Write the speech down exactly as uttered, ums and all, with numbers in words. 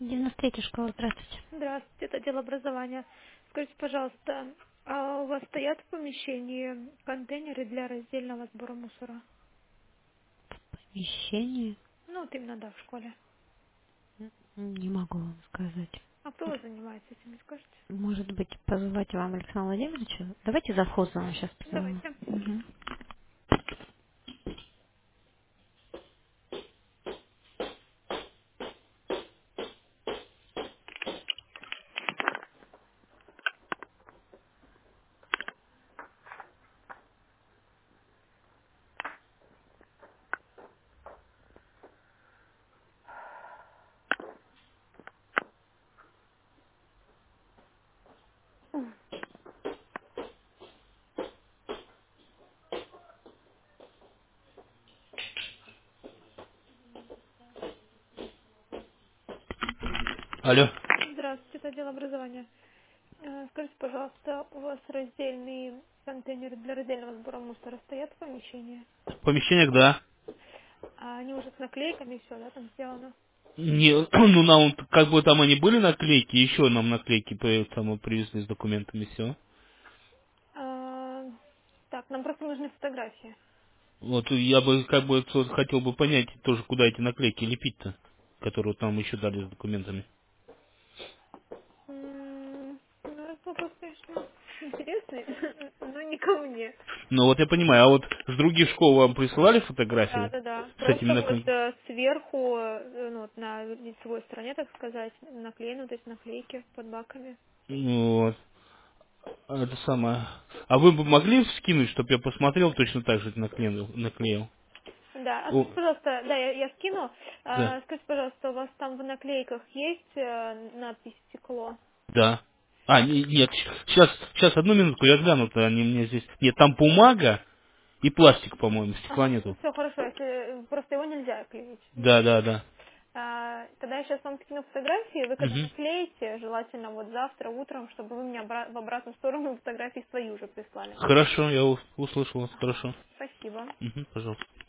девяносто третья школа, здравствуйте. Здравствуйте, это отдел образования. Скажите, пожалуйста, а у вас стоят в помещении контейнеры для раздельного сбора мусора? Помещение? Ну, вот именно, да, в школе. Не могу вам сказать. А кто у вас занимается этим, не скажете? Может быть, позвать вам Александра Владимировича? Давайте завхоза вам сейчас позову. Давайте. Мгм. Алло. Здравствуйте, это отдел образования. Э, Скажите, пожалуйста, у вас раздельные контейнеры для раздельного сбора мусора стоят в помещении? В помещениях, да. А они уже с наклейками все, да, там сделано? Не, ну нам как бы там они были наклейки, еще нам наклейки при- там мы привезли с документами, все. А, так, нам просто нужны фотографии. Вот я бы как бы вот хотел бы понять тоже, куда эти наклейки лепить-то, которые вот нам еще дали с документами. М, Ну, это вопрос, конечно, интересный, но не ко мне. Ну вот я понимаю, а вот с других школ вам присылали Да, фотографии да, да. с этими Просто вот наклейками? э, сверху, э, ну, вот на лицевой стороне, так сказать, наклеены вот эти наклейки под баками. Вот. А это самое. А вы бы могли скинуть, чтобы я посмотрел точно так же наклеил? наклеил? Да, а О, скажите, пожалуйста, да, я, я скину. да. А, скажите, пожалуйста, у вас там в наклейках есть э, надпись «Стекло»? Да. А, не- нет, сейчас, сейчас одну минутку, я гляну, то они мне здесь... Нет, там бумага и пластик, по-моему, стекла Ага, нету. все хорошо, если просто его нельзя клеить. Да, да, да. А, тогда я сейчас вам скину фотографии, вы когда Мгм. наклеите, желательно вот завтра утром, чтобы вы мне обра- в обратную сторону фотографии свои уже прислали. Хорошо, я у- услышал вас, хорошо. Спасибо. Мгм, пожалуйста.